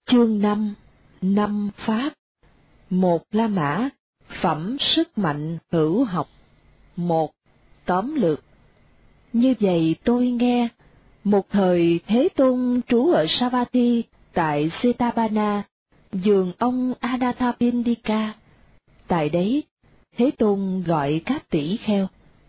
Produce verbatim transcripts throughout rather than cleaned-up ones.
Chương năm. Năm Pháp. Một La Mã, phẩm sức mạnh hữu học. Một. Tóm lược. Như vậy tôi nghe, một thời Thế Tôn trú ở Savatthi tại Setapana, vườn ông Anathapindika. Tại đấy, Thế Tôn gọi các tỷ kheo.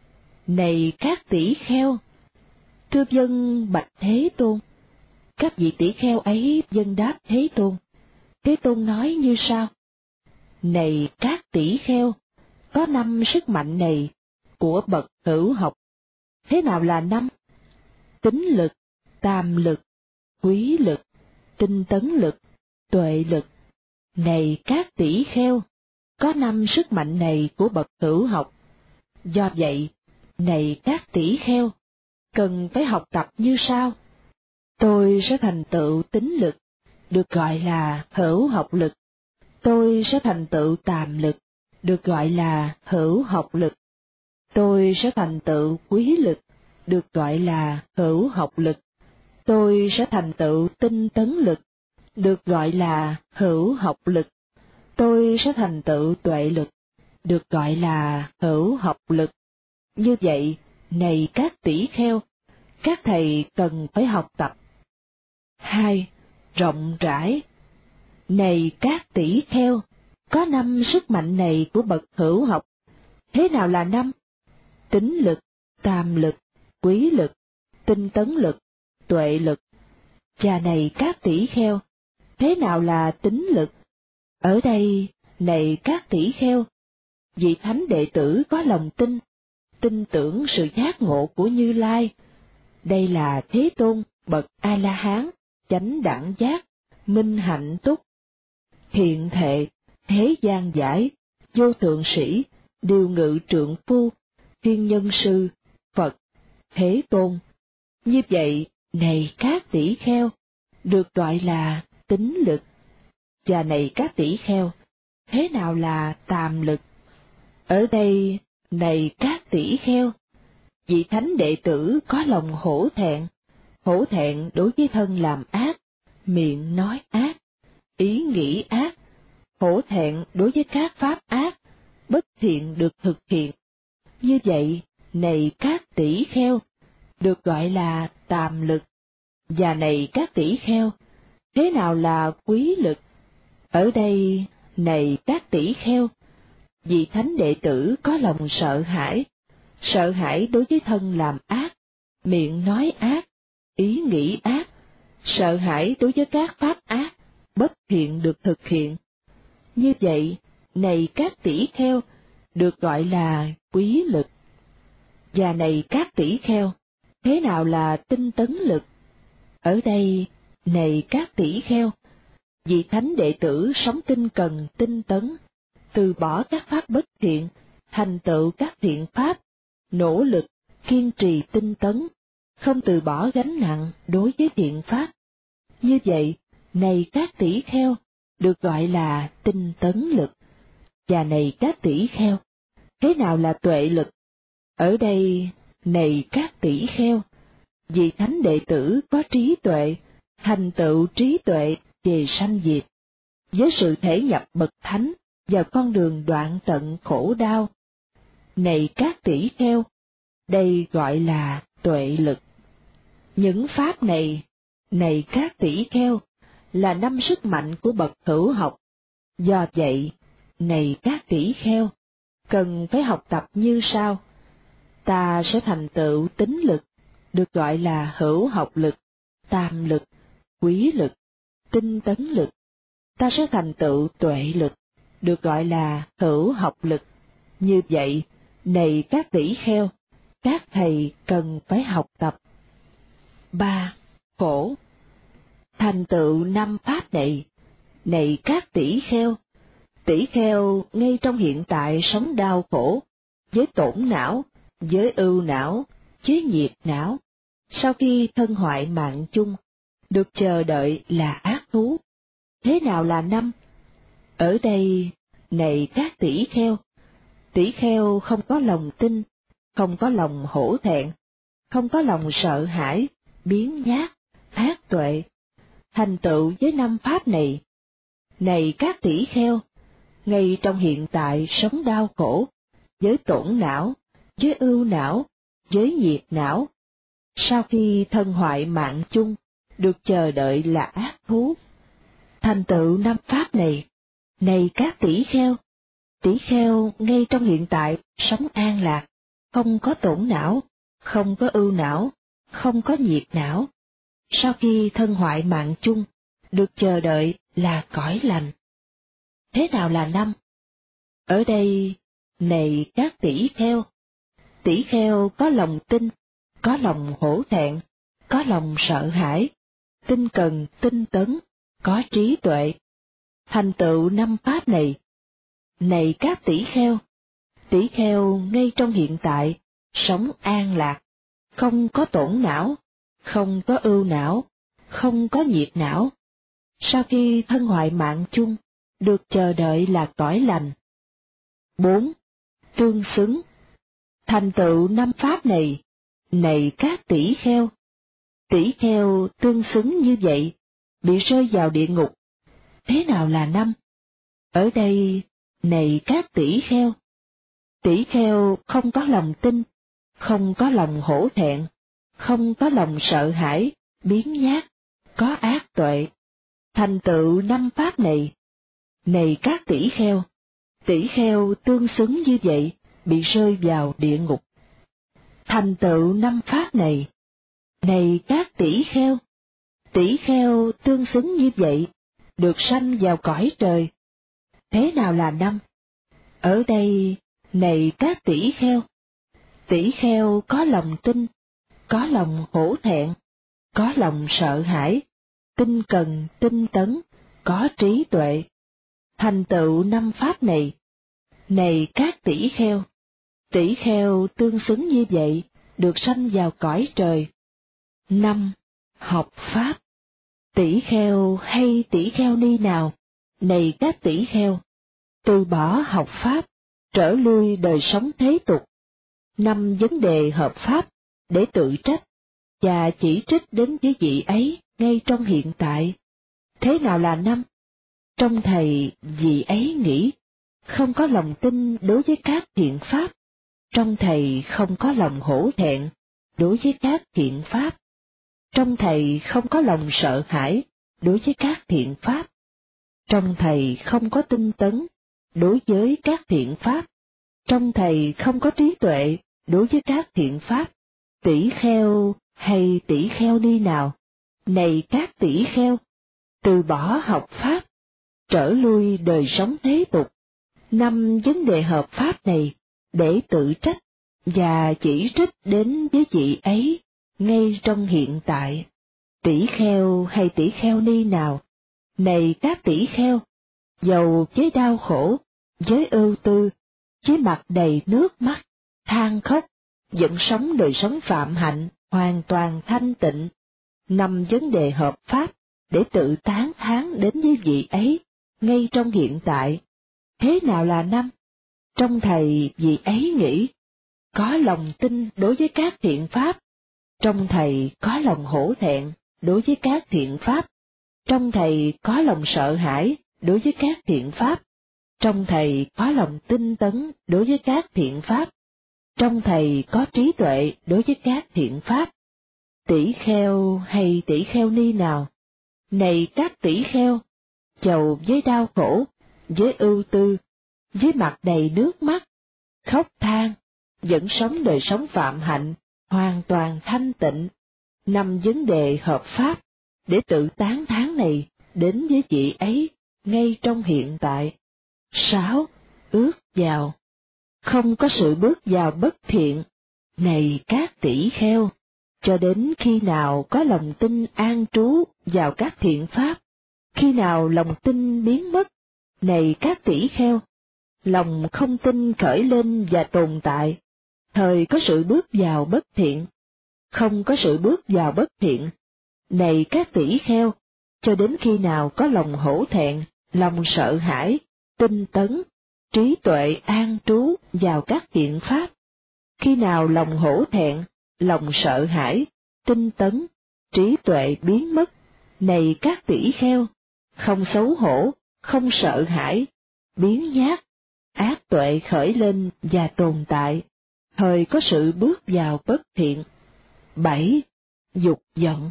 Này các tỷ kheo! Thưa vâng bạch Thế Tôn. Các vị tỷ kheo ấy vâng đáp Thế Tôn. Thế Tôn nói như sau: Này các tỷ kheo, có năm sức mạnh này của bậc hữu học. Thế nào là năm? Tín lực, tam lực, quý lực, tinh tấn lực, tuệ lực. Này các tỷ kheo, có năm sức mạnh này của bậc hữu học. Do vậy, này các tỷ kheo, cần phải học tập như sau. Tôi sẽ thành tựu tín lực, được gọi là hữu học lực. Tôi sẽ thành tựu tàm lực, được gọi là hữu học lực. Tôi sẽ thành tựu quý lực, được gọi là hữu học lực. Tôi sẽ thành tựu tinh tấn lực, được gọi là hữu học lực. Tôi sẽ thành tựu tuệ lực, được gọi là hữu học lực. Như vậy, này các tỷ kheo, các thầy cần phải học tập. Hai. Rộng rãi. Này các tỷ kheo, có năm sức mạnh này của bậc hữu học. Thế nào là năm? Tín lực, tam lực, quý lực, tinh tấn lực, tuệ lực. Và này các tỷ kheo, thế nào là tín lực? Ở đây, này các tỷ kheo, vị thánh đệ tử có lòng tin, tin tưởng sự giác ngộ của Như Lai. Đây là Thế Tôn bậc A-la-hán, chánh đẳng giác, minh hạnh túc, thiện thệ, thế gian giải, vô thượng sĩ, điều ngự trượng phu, thiên nhân sư, Phật, Thế Tôn. Như vậy, này các tỷ kheo, được gọi là tín lực. Và này các tỷ kheo, thế nào là tàm lực? Ở đây, này các tỷ kheo, vị thánh đệ tử có lòng hổ thẹn, hổ thẹn đối với thân làm ác, miệng nói ác, ý nghĩ ác, hổ thẹn đối với các pháp ác, bất thiện được thực hiện. Như vậy, này các tỷ kheo, được gọi là tàm lực. Và này các tỷ kheo, thế nào là quý lực? Ở đây, này các tỷ kheo, vị thánh đệ tử có lòng sợ hãi, sợ hãi đối với thân làm ác, miệng nói ác, ý nghĩ ác, sợ hãi đối với các pháp ác, bất thiện được thực hiện. Như vậy, này các tỷ kheo, được gọi là quý lực. Và này các tỷ kheo, thế nào là tinh tấn lực? Ở đây, này các tỷ kheo, vị thánh đệ tử sống tinh cần tinh tấn, từ bỏ các pháp bất thiện, thành tựu các thiện pháp, nỗ lực, kiên trì tinh tấn, không từ bỏ gánh nặng đối với thiện pháp. Như vậy, này các tỷ kheo, được gọi là tinh tấn lực. Và này các tỷ kheo, thế nào là tuệ lực? Ở đây, này các tỷ kheo, vị thánh đệ tử có trí tuệ, thành tựu trí tuệ về sanh diệt, với sự thể nhập bậc thánh vào con đường đoạn tận khổ đau. Này các tỷ kheo, đây gọi là tuệ lực. Những pháp này, này các tỷ kheo, là năm sức mạnh của bậc hữu học. Do vậy, này các tỷ kheo, cần phải học tập như sau. Ta sẽ thành tựu tín lực, được gọi là hữu học lực, tam lực, quý lực, tinh tấn lực. Ta sẽ thành tựu tuệ lực, được gọi là hữu học lực. Như vậy, này các tỷ kheo, các thầy cần phải học tập. Ba. Khổ. Thành tựu năm pháp này, này các tỷ kheo, tỷ kheo ngay trong hiện tại sống đau khổ, với tổn não, với ưu não, với nhiệt não. Sau khi thân hoại mạng chung, được chờ đợi là ác thú. Thế nào là năm? Ở đây, này các tỷ kheo, tỷ kheo không có lòng tin, không có lòng hổ thẹn, không có lòng sợ hãi, biếng nhác, ác tuệ, thành tựu với năm pháp này. Này các tỷ kheo, ngay trong hiện tại sống đau khổ, với tổn não, với ưu não, với nhiệt não, sau khi thân hoại mạng chung, được chờ đợi là ác thú. Thành tựu năm pháp này, này các tỷ kheo, tỷ kheo ngay trong hiện tại sống an lạc, không có tổn não, không có ưu não, không có nhiệt não, sau khi thân hoại mạng chung, được chờ đợi là cõi lành. Thế nào là năm? Ở đây, này các tỷ kheo, tỷ kheo có lòng tin, có lòng hổ thẹn, có lòng sợ hãi, tinh cần, tinh tấn, có trí tuệ. Thành tựu năm pháp này. Này các tỷ kheo, tỷ kheo ngay trong hiện tại, sống an lạc, không có tổn não, không có ưu não, không có nhiệt não. Sau khi thân hoại mạng chung, được chờ đợi là cõi lành. Bốn. Tương xứng. Thành tựu năm pháp này, này các tỷ kheo, tỷ kheo tương xứng như vậy, bị rơi vào địa ngục. Thế nào là năm? Ở đây, này các tỷ kheo, tỷ kheo không có lòng tin, không có lòng hổ thẹn, không có lòng sợ hãi, biếng nhác, có ác tuệ. Thành tựu năm pháp này, này các tỷ kheo, tỷ kheo tương xứng như vậy, bị rơi vào địa ngục. Thành tựu năm pháp này, này các tỷ kheo, tỷ kheo tương xứng như vậy, được sanh vào cõi trời. Thế nào là năm? Ở đây, này các tỷ kheo, tỷ kheo có lòng tin, có lòng hổ thẹn, có lòng sợ hãi, tinh cần, tinh tấn, có trí tuệ. Thành tựu năm pháp này, này các tỷ kheo, tỷ kheo tương xứng như vậy, được sanh vào cõi trời. Năm. Học pháp. Tỷ kheo hay tỷ kheo ni nào, này các tỷ kheo, từ bỏ học pháp, trở lui đời sống thế tục. Năm vấn đề hợp pháp, để tự trách, và chỉ trích đến với vị ấy ngay trong hiện tại. Thế nào là năm? Trong thầy vị ấy nghĩ, không có lòng tin đối với các thiện pháp, trong thầy không có lòng hổ thẹn đối với các thiện pháp, trong thầy không có lòng sợ hãi đối với các thiện pháp, trong thầy không có tinh tấn đối với các thiện pháp, trong thầy không có trí tuệ đối với các thiện pháp. Tỷ kheo hay tỷ kheo ni nào, này các tỷ kheo, từ bỏ học pháp, trở lui đời sống thế tục. Năm vấn đề hợp pháp này, để tự trách, và chỉ trích đến với vị ấy, ngay trong hiện tại. Tỷ kheo hay tỷ kheo ni nào, này các tỷ kheo, dầu với đau khổ, với ưu tư, với mặt đầy nước mắt, than khóc, vẫn sống đời sống phạm hạnh, hoàn toàn thanh tịnh. Năm vấn đề hợp pháp, để tự tán thán đến với vị ấy, ngay trong hiện tại. Thế nào là năm? Trong thầy vị ấy nghĩ, có lòng tin đối với các thiện pháp, trong thầy có lòng hổ thẹn đối với các thiện pháp, trong thầy có lòng sợ hãi đối với các thiện pháp, trong thầy có lòng tinh tấn đối với các thiện pháp, trong thầy có trí tuệ đối với các thiện pháp. Tỷ kheo hay tỷ kheo ni nào, này các tỷ kheo, chầu với đau khổ, với ưu tư, với mặt đầy nước mắt, khóc than, vẫn sống đời sống phạm hạnh, hoàn toàn thanh tịnh. Năm vấn đề hợp pháp, để tự tán thán này đến với vị ấy, ngay trong hiện tại. Sáu. Ước vào. Không có sự bước vào bất thiện, này các tỷ kheo, cho đến khi nào có lòng tin an trú vào các thiện pháp, khi nào lòng tin biến mất, này các tỷ kheo, lòng không tin khởi lên và tồn tại, thời có sự bước vào bất thiện. Không có sự bước vào bất thiện, này các tỷ kheo, cho đến khi nào có lòng hổ thẹn, lòng sợ hãi, tinh tấn, trí tuệ an trú vào các thiện pháp. Khi nào lòng hổ thẹn, lòng sợ hãi, tinh tấn, trí tuệ biến mất, Này các tỷ kheo, không xấu hổ, không sợ hãi, biếng nhác, ác tuệ khởi lên và tồn tại, thời có sự bước vào bất thiện. Bảy. Dục vọng.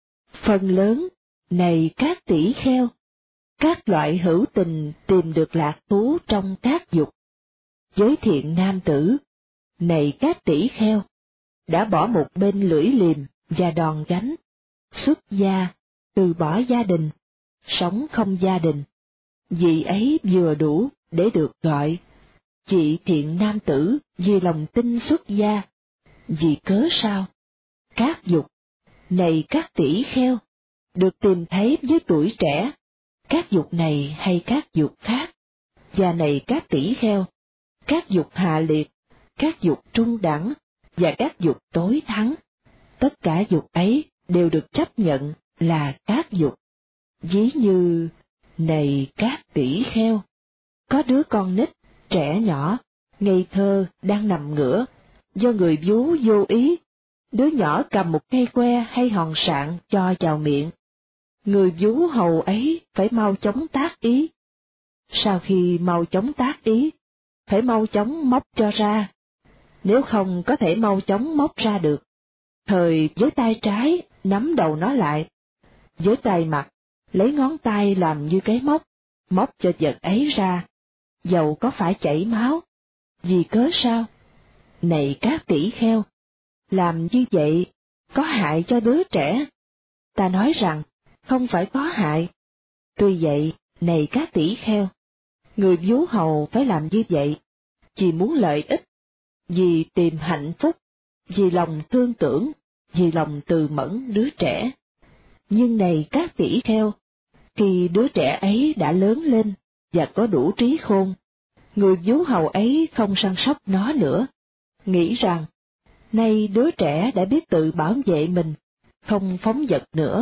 Phần lớn, này các tỷ kheo, các loại hữu tình tìm được lạc thú trong các dục. Giới thiện nam tử, này các tỷ kheo, đã bỏ một bên lưỡi liềm và đòn gánh, xuất gia, từ bỏ gia đình, sống không gia đình. Vì ấy vừa đủ để được gọi chị thiện nam tử vì lòng tin xuất gia. Vì cớ sao? Các dục, này các tỷ kheo, được tìm thấy với tuổi trẻ, các dục này hay các dục khác, và này các tỷ kheo, các dục hạ liệt, các dục trung đẳng, và các dục tối thắng, tất cả dục ấy đều được chấp nhận là các dục. Ví như, này các tỷ kheo, có đứa con nít, trẻ nhỏ, ngây thơ đang nằm ngửa, do người vú vô ý, đứa nhỏ cầm một cây que hay hòn sạn cho vào miệng. Người vú hầu ấy phải mau chóng tác ý. Sau khi mau chóng tác ý, phải mau chóng móc cho ra. Nếu không có thể mau chóng móc ra được, thời với tay trái nắm đầu nó lại, với tay mặt lấy ngón tay làm như cái móc, móc cho vật ấy ra, dầu có phải chảy máu. Vì cớ sao? Này các tỷ kheo, làm như vậy có hại cho đứa trẻ. Ta nói rằng không phải có hại. Tuy vậy, này các tỷ kheo, người vú hầu phải làm như vậy, vì muốn lợi ích, vì tìm hạnh phúc, vì lòng thương tưởng, vì lòng từ mẫn đứa trẻ. Nhưng này các tỷ kheo, khi đứa trẻ ấy đã lớn lên và có đủ trí khôn, người vú hầu ấy không săn sóc nó nữa, nghĩ rằng, nay đứa trẻ đã biết tự bảo vệ mình, không phóng dật nữa.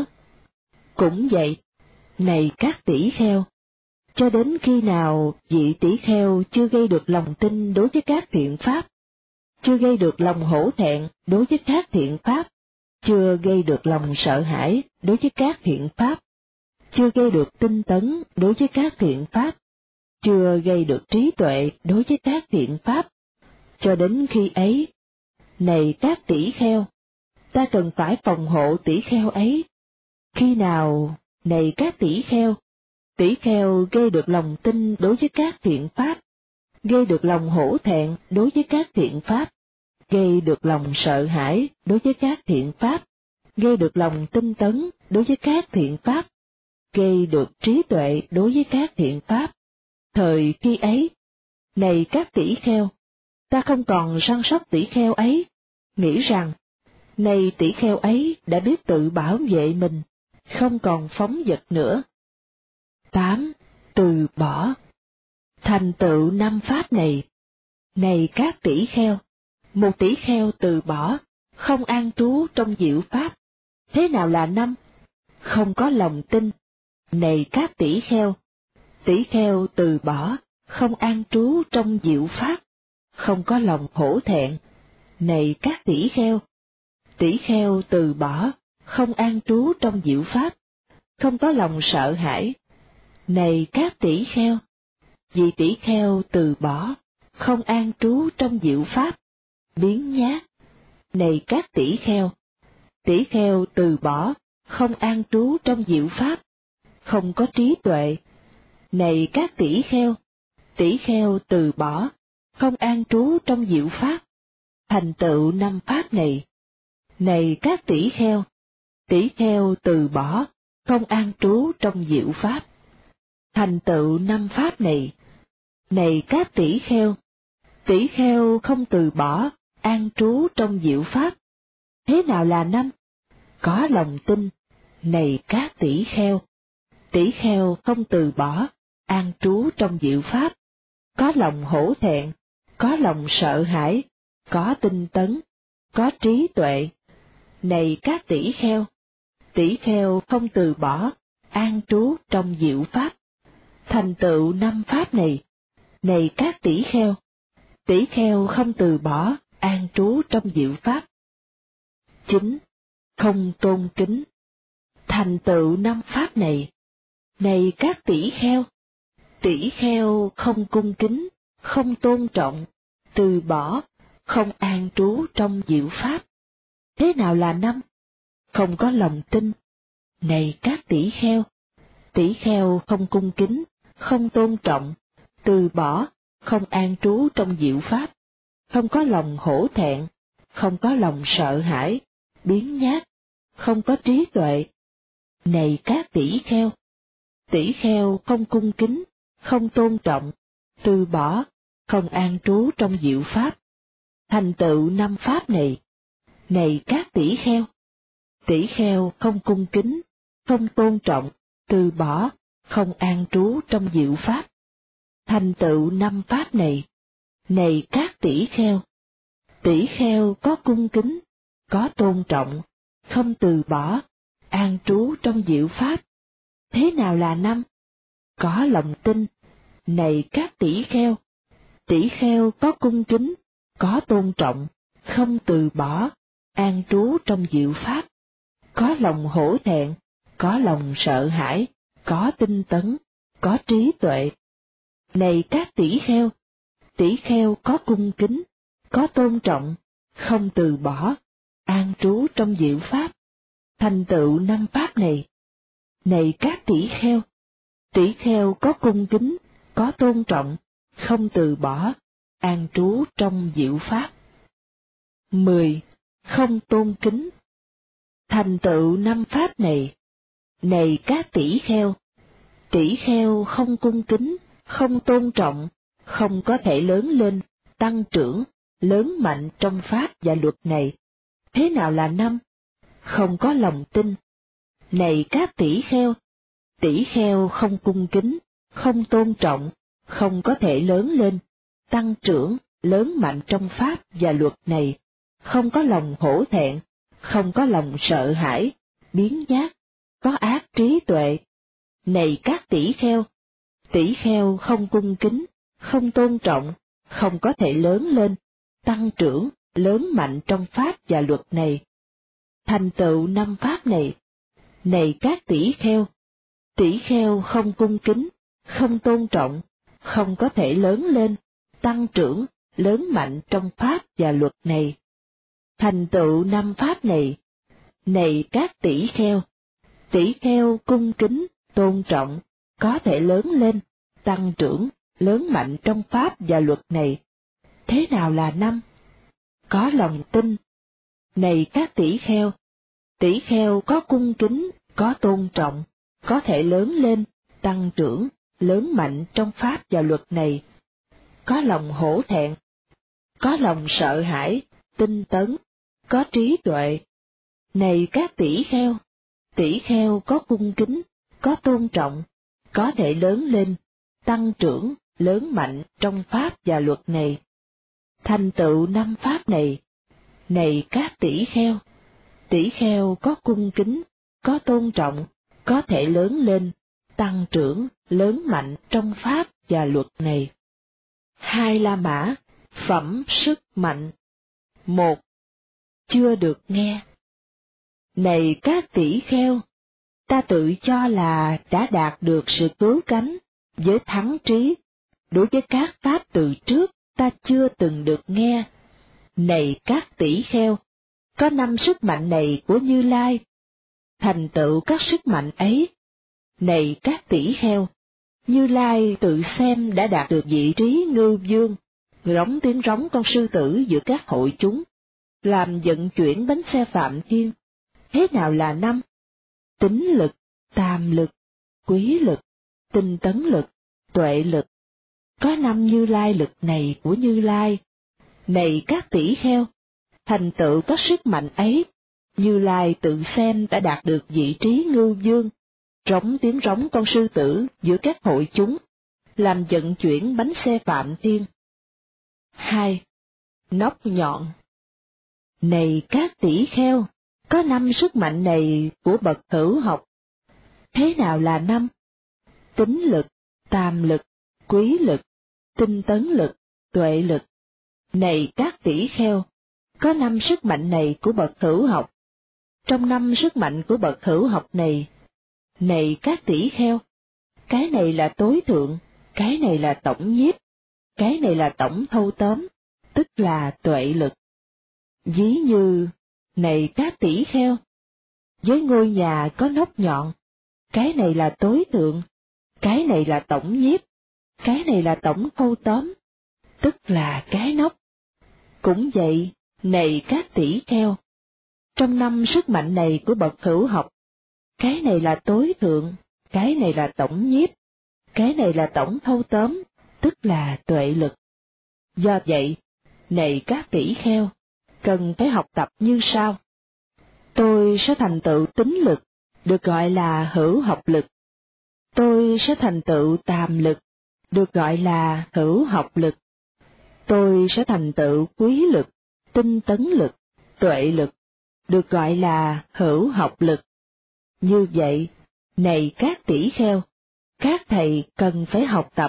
Cũng vậy, này các tỷ kheo, cho đến khi nào vị tỷ kheo chưa gây được lòng tin đối với các thiện pháp, chưa gây được lòng hổ thẹn đối với các thiện pháp, chưa gây được lòng sợ hãi đối với các thiện pháp, chưa gây được tinh tấn đối với các thiện pháp, chưa gây được trí tuệ đối với các thiện pháp, cho đến khi ấy, này các tỷ kheo, ta cần phải phòng hộ tỷ kheo ấy. Khi nào, này các tỷ kheo, tỷ kheo gây được lòng tin đối với các thiện pháp, gây được lòng hổ thẹn đối với các thiện pháp, gây được lòng sợ hãi đối với các thiện pháp, gây được lòng tinh tấn đối với các thiện pháp, gây được trí tuệ đối với các thiện pháp. Thời khi ấy, này các tỷ kheo, ta không còn săn sóc tỷ kheo ấy, nghĩ rằng, này tỷ kheo ấy đã biết tự bảo vệ mình, không còn phóng dật nữa. Tám. Từ bỏ. Thành tựu năm pháp này. Này các tỷ kheo, một tỷ kheo từ bỏ, không an trú trong diệu pháp. Thế nào là năm? Không có lòng tin. Này các tỷ kheo, tỷ kheo từ bỏ, không an trú trong diệu pháp, không có lòng hổ thẹn. Này các tỷ kheo, tỷ kheo từ bỏ, không an trú trong diệu pháp, không có lòng sợ hãi. Này các tỷ kheo, vị tỷ kheo từ bỏ, không an trú trong diệu pháp, biếng nhác. Này các tỷ kheo, tỷ kheo từ bỏ, không an trú trong diệu pháp, không có trí tuệ. Này các tỷ kheo, tỷ kheo từ bỏ, không an trú trong diệu pháp, thành tựu năm pháp này. Này các tỷ kheo, tỷ kheo từ bỏ, không an trú trong diệu pháp, thành tựu năm pháp này. Này các tỷ kheo, tỷ kheo không từ bỏ, an trú trong diệu pháp. Thế nào là năm? Có lòng tin. Này các tỷ kheo, tỷ kheo không từ bỏ, an trú trong diệu pháp, có lòng hổ thẹn, có lòng sợ hãi, có tinh tấn, có trí tuệ. Này các tỷ kheo, tỷ kheo không từ bỏ, an trú trong diệu pháp, thành tựu năm pháp này. Này các tỷ kheo, tỷ kheo không từ bỏ, an trú trong diệu pháp. Chín. Không tôn kính. thành tựu năm pháp này. Này các tỷ kheo, tỷ kheo không cung kính, không tôn trọng, từ bỏ, không an trú trong diệu pháp. Thế nào là năm? Không có lòng tin. Này các tỷ kheo, tỷ kheo không cung kính, không tôn trọng, từ bỏ, không an trú trong diệu pháp, không có lòng hổ thẹn, không có lòng sợ hãi, biếng nhác, không có trí tuệ. Này các tỷ kheo, tỷ kheo không cung kính, không tôn trọng, từ bỏ, không an trú trong diệu pháp, thành tựu năm pháp này. Này các tỷ kheo, tỷ kheo không cung kính, không tôn trọng, từ bỏ, không an trú trong diệu pháp, thành tựu năm pháp này. Này các tỷ kheo, tỷ kheo có cung kính, có tôn trọng, không từ bỏ, an trú trong diệu pháp. Thế nào là năm? Có lòng tin. Này các tỷ kheo, tỷ kheo có cung kính, có tôn trọng, không từ bỏ, an trú trong diệu pháp, có lòng hổ thẹn, có lòng sợ hãi, có tinh tấn, có trí tuệ. Này các tỷ kheo, tỷ kheo có cung kính, có tôn trọng, không từ bỏ, an trú trong diệu pháp, thành tựu năm pháp này. Này các tỷ kheo, tỷ kheo có cung kính, có tôn trọng, không từ bỏ, an trú trong diệu pháp. Mười. Không tôn kính. Thành tựu năm pháp này. Này các tỷ kheo, tỷ kheo không cung kính, không tôn trọng, không có thể lớn lên, tăng trưởng, lớn mạnh trong pháp và luật này. Thế nào là năm? Không có lòng tin. Này các tỷ kheo, tỷ kheo không cung kính, không tôn trọng, không có thể lớn lên, tăng trưởng, lớn mạnh trong pháp và luật này, không có lòng hổ thẹn, không có lòng sợ hãi, biếng nhác, có ác trí tuệ. Này các tỷ kheo, tỷ kheo không cung kính, không tôn trọng, không có thể lớn lên, tăng trưởng, lớn mạnh trong pháp và luật này, thành tựu năm pháp này. Này các tỷ kheo, tỷ kheo không cung kính, không tôn trọng, không có thể lớn lên, tăng trưởng, lớn mạnh trong pháp và luật này, thành tựu năm pháp này. Này các tỷ kheo, tỷ kheo cung kính, tôn trọng, có thể lớn lên, tăng trưởng, lớn mạnh trong pháp và luật này. Thế nào là năm? Có lòng tin. Này các tỷ kheo, tỷ kheo có cung kính, có tôn trọng, có thể lớn lên, tăng trưởng, lớn mạnh trong pháp và luật này, có lòng hổ thẹn, có lòng sợ hãi, tinh tấn, có trí tuệ. Này các tỷ kheo, tỷ kheo có cung kính, có tôn trọng, có thể lớn lên, tăng trưởng, lớn mạnh trong pháp và luật này, thành tựu năm pháp này. Này các tỷ kheo, tỷ kheo có cung kính, có tôn trọng, có thể lớn lên, tăng trưởng, lớn mạnh trong pháp và luật này. Hai La Mã, phẩm sức mạnh. Một. Chưa được nghe. Này các tỷ kheo, ta tự cho là đã đạt được sự cứu cánh, với thắng trí, đối với các pháp từ trước ta chưa từng được nghe. Này các tỷ kheo, có năm sức mạnh này của Như Lai, thành tựu các sức mạnh ấy. Này các tỷ kheo, Như Lai tự xem đã đạt được vị trí ngưu vương, rống tiếng rống con sư tử giữa các hội chúng, làm vận chuyển bánh xe Phạm Thiên. Thế nào là năm? Tính lực, tam lực, quý lực, tinh tấn lực, tuệ lực. Có năm Như Lai lực này của Như Lai. Này các tỷ kheo, thành tựu các sức mạnh ấy, Như Lai tự xem đã đạt được vị trí ngưu vương, rống tiếng rống con sư tử giữa các hội chúng, làm vận chuyển bánh xe Phạm Thiên. Hai. Nóc nhọn. Này các tỷ kheo, có năm sức mạnh này của bậc hữu học. Thế nào là năm? Tính lực, tam lực, quý lực, tinh tấn lực, tuệ lực. Này các tỷ kheo, có năm sức mạnh này của bậc hữu học. trong năm sức mạnh của bậc hữu học này. Này các tỷ kheo, cái này là tối thượng, cái này là tổng nhiếp, cái này là tổng thâu tóm, tức là tuệ lực. Ví như, này các tỷ kheo, với ngôi nhà có nóc nhọn, cái này là tối thượng, cái này là tổng nhiếp, cái này là tổng thâu tóm, tức là cái nóc. Cũng vậy, này các tỷ kheo, trong năm sức mạnh này của bậc hữu học, cái này là tối thượng, cái này là tổng nhiếp, cái này là tổng thâu tóm, tức là tuệ lực. Do vậy, này các tỷ kheo, cần phải học tập như sau. Tôi sẽ thành tựu tín lực, được gọi là hữu học lực. Tôi sẽ thành tựu tàm lực, được gọi là hữu học lực. Tôi sẽ thành tựu quý lực, tinh tấn lực, tuệ lực, được gọi là hữu học lực. Như vậy, này các tỷ kheo, các thầy cần phải học tập.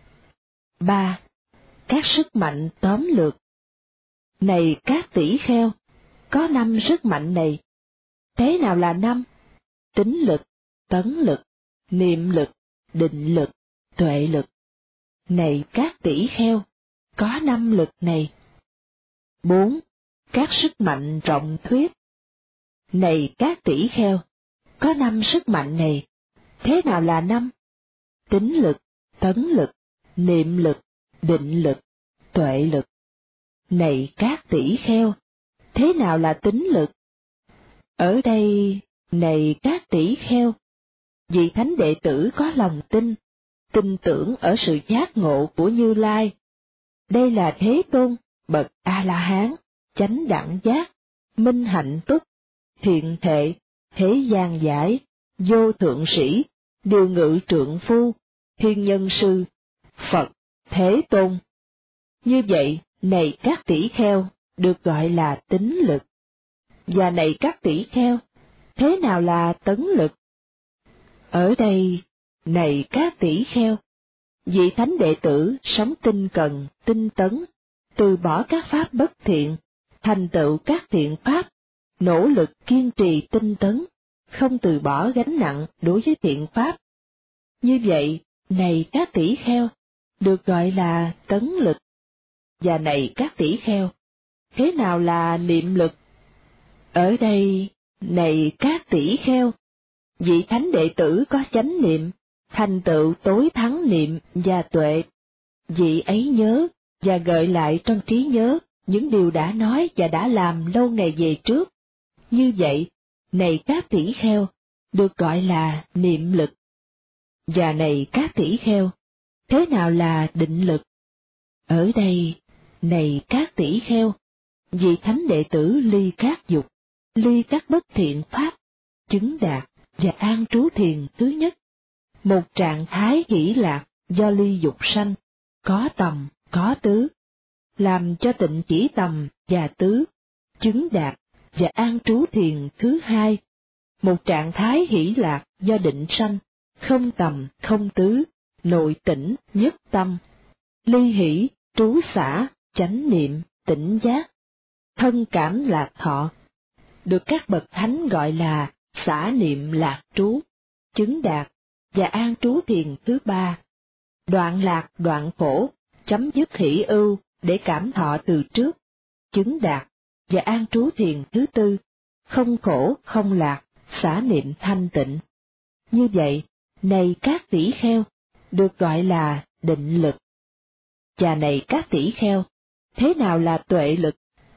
ba. Các sức mạnh tóm lược. Này các tỷ kheo, có năm sức mạnh này. Thế nào là năm? Tín lực, tấn lực, niệm lực, định lực, tuệ lực. Này các tỷ kheo, có năm lực này. bốn. Các sức mạnh rộng thuyết. Này các tỷ kheo, có năm sức mạnh này. Thế nào là năm? Tín lực, tấn lực, niệm lực, định lực, tuệ lực. Này các tỷ kheo, thế nào là tín lực? Ở đây, này các tỷ kheo, vị thánh đệ tử có lòng tin, tin tưởng ở sự giác ngộ của Như Lai. Đây là Thế Tôn, bậc A-la-hán, chánh đẳng giác, minh hạnh túc, thiện thệ, thế gian giải, vô thượng sĩ, điều ngự trượng phu, thiên nhân sư, Phật, Thế Tôn. Như vậy, này các tỷ kheo, được gọi là tín lực. Và này các tỷ kheo, thế nào là tấn lực? Ở đây, này các tỷ kheo, vị thánh đệ tử sống tinh cần, tinh tấn, từ bỏ các pháp bất thiện, thành tựu các thiện pháp, nỗ lực kiên trì tinh tấn, không từ bỏ gánh nặng đối với thiện pháp. Như vậy, này các tỷ kheo, được gọi là tấn lực. Và này các tỷ kheo, thế nào là niệm lực? Ở đây, này các tỷ kheo, vị thánh đệ tử có chánh niệm, thành tựu tối thắng niệm và tuệ. Vị ấy nhớ và gợi lại trong trí nhớ những điều đã nói và đã làm lâu ngày về trước. Như vậy, này các tỷ kheo, được gọi là niệm lực. Và này các tỷ kheo, thế nào là định lực? Ở đây, này các tỷ kheo, vị thánh đệ tử ly các dục, ly các bất thiện pháp, chứng đạt và an trú thiền thứ nhất. Một trạng thái hỷ lạc do ly dục sanh, có tầm, có tứ, làm cho tịnh chỉ tầm và tứ, chứng đạt và an trú thiền thứ hai. Một trạng thái hỷ lạc do định sanh, không tầm, không tứ, nội tỉnh, nhất tâm, ly hỷ, trú xả, chánh niệm, tỉnh giác, thân cảm lạc thọ, được các bậc thánh gọi là xả niệm lạc trú, chứng đạt và an trú thiền thứ ba, đoạn lạc đoạn khổ, chấm dứt hỷ ưu để cảm thọ từ trước, chứng đạt và an trú thiền thứ tư, không khổ không lạc, xả niệm thanh tịnh. Như vậy, này các tỷ kheo, được gọi là định lực. Và này các tỷ kheo, thế nào là tuệ lực?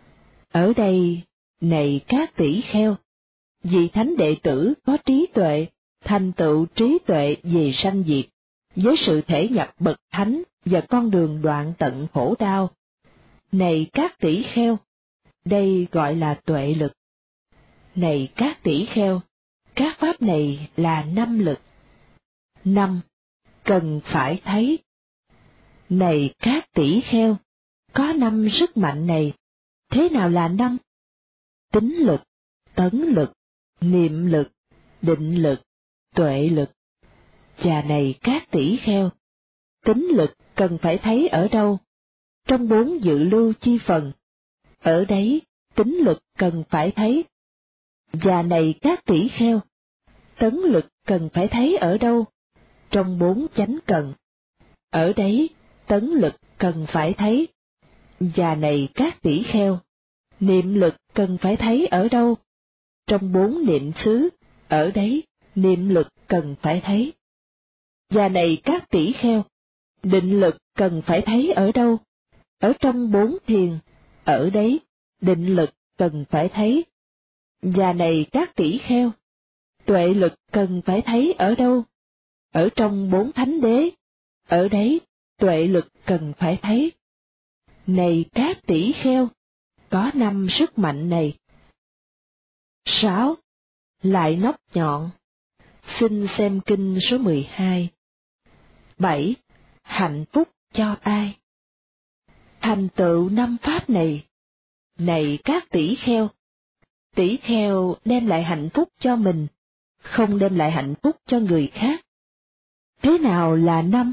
Ở đây, này các tỷ kheo, vị thánh đệ tử có trí tuệ, thành tựu trí tuệ về sanh diệt, với sự thể nhập bậc thánh và con đường đoạn tận khổ đau. Này các tỷ kheo, đây gọi là tuệ lực. Này các tỷ kheo, các pháp này là năm lực. Năm, cần phải thấy. Này các tỷ kheo, có năm sức mạnh này. Thế nào là năm? Tín lực, tấn lực, niệm lực, định lực, tuệ lực. Và này các tỷ kheo, tín lực cần phải thấy ở đâu? Trong bốn dự lưu chi phần. Ở đấy, tín lực cần phải thấy. Và này các tỷ kheo, tấn lực cần phải thấy ở đâu? Trong bốn chánh cần. Ở đấy, tấn lực cần phải thấy. Và này các tỷ kheo, niệm lực cần phải thấy ở đâu? Trong bốn niệm xứ, ở đấy, niệm lực cần phải thấy. Và này các tỷ kheo, định lực cần phải thấy ở đâu? Ở trong bốn thiền, ở đấy, định lực cần phải thấy. Và này các tỷ kheo, tuệ lực cần phải thấy ở đâu? Ở trong bốn thánh đế, ở đấy, tuệ lực cần phải thấy. Này các tỷ kheo, có năm sức mạnh này. Sáu. Lại nóc nhọn. Xin xem kinh số mười hai. Bảy. Hạnh phúc cho ai? Thành tựu năm pháp này. Này các tỷ kheo, tỷ kheo đem lại hạnh phúc cho mình, không đem lại hạnh phúc cho người khác. Thế nào là năm?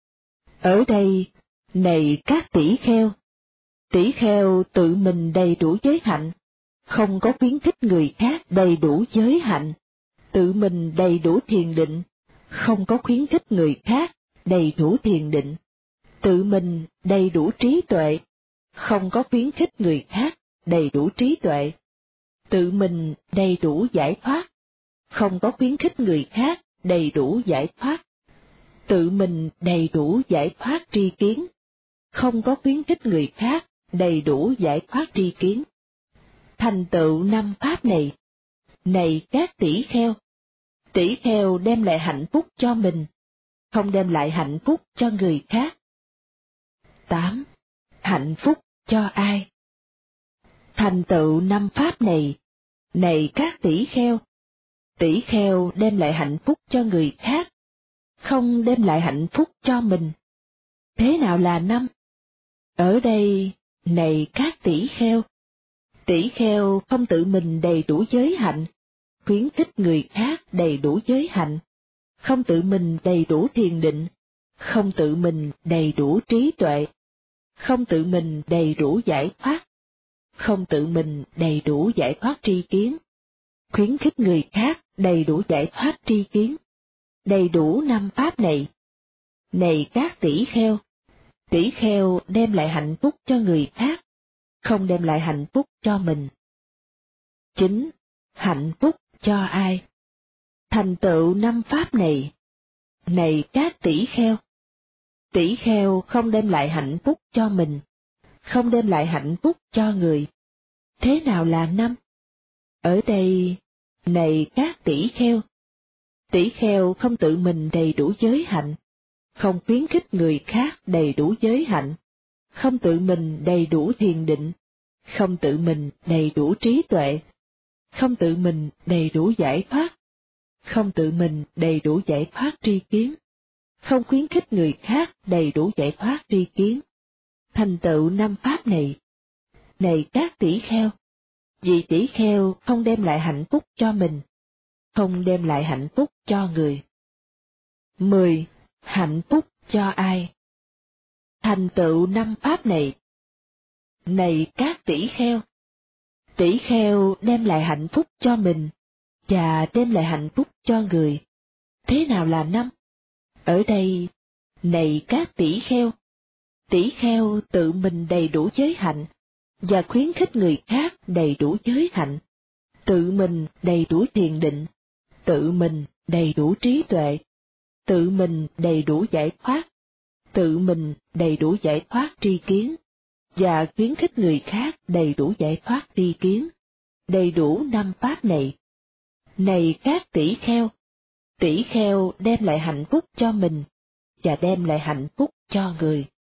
Ở đây, này các tỷ kheo, tỷ kheo tự mình đầy đủ giới hạnh, không có khuyến khích người khác đầy đủ giới hạnh, tự mình đầy đủ thiền định, không có khuyến khích người khác đầy đủ thiền định, tự mình đầy đủ trí tuệ, không có khuyến khích người khác đầy đủ trí tuệ, tự mình đầy đủ giải thoát, không có khuyến khích người khác đầy đủ giải thoát, tự mình đầy đủ giải thoát tri kiến, không có khuyến khích người khác đầy đủ giải thoát tri kiến. Thành tựu năm pháp này. Này các tỷ kheo, tỷ kheo đem lại hạnh phúc cho mình, không đem lại hạnh phúc cho người khác. Tám. Hạnh phúc cho ai? Thành tựu năm pháp này. Này các tỷ kheo, tỷ kheo đem lại hạnh phúc cho người khác, không đem lại hạnh phúc cho mình. Thế nào là năm? Ở đây, này các tỷ kheo, tỷ kheo không tự mình đầy đủ giới hạnh, khuyến khích người khác đầy đủ giới hạnh, không tự mình đầy đủ thiền định, không tự mình đầy đủ trí tuệ, không tự mình đầy đủ giải thoát, không tự mình đầy đủ giải thoát tri kiến, khuyến khích người khác đầy đủ giải thoát tri kiến, đầy đủ năm pháp này. Này các tỷ kheo, tỷ kheo đem lại hạnh phúc cho người khác, không đem lại hạnh phúc cho mình. Chín. Hạnh phúc cho ai? Thành tựu năm pháp này. Này các tỷ kheo, tỷ kheo không đem lại hạnh phúc cho mình, không đem lại hạnh phúc cho người. Thế nào là năm? Ở đây, này các tỷ kheo, tỷ kheo không tự mình đầy đủ giới hạnh, không khuyến khích người khác đầy đủ giới hạnh, không tự mình đầy đủ thiền định, không tự mình đầy đủ trí tuệ, không tự mình đầy đủ giải thoát, không tự mình đầy đủ giải thoát tri kiến, không khuyến khích người khác đầy đủ giải thoát tri kiến. Thành tựu năm pháp này. Này các tỷ kheo, vì tỷ kheo không đem lại hạnh phúc cho mình, không đem lại hạnh phúc cho người. Mười. Hạnh phúc cho ai? Thành tựu năm pháp này. Này các tỷ kheo, tỷ kheo đem lại hạnh phúc cho mình, và đem lại hạnh phúc cho người. Thế nào là năm? Ở đây, này các tỷ kheo, tỷ kheo tự mình đầy đủ giới hạnh, và khuyến khích người khác đầy đủ giới hạnh, tự mình đầy đủ thiền định, tự mình đầy đủ trí tuệ, tự mình đầy đủ giải thoát, tự mình đầy đủ giải thoát tri kiến, và khuyến khích người khác đầy đủ giải thoát tri kiến, đầy đủ năm pháp này. Này các tỷ kheo, tỷ kheo đem lại hạnh phúc cho mình, và đem lại hạnh phúc cho người.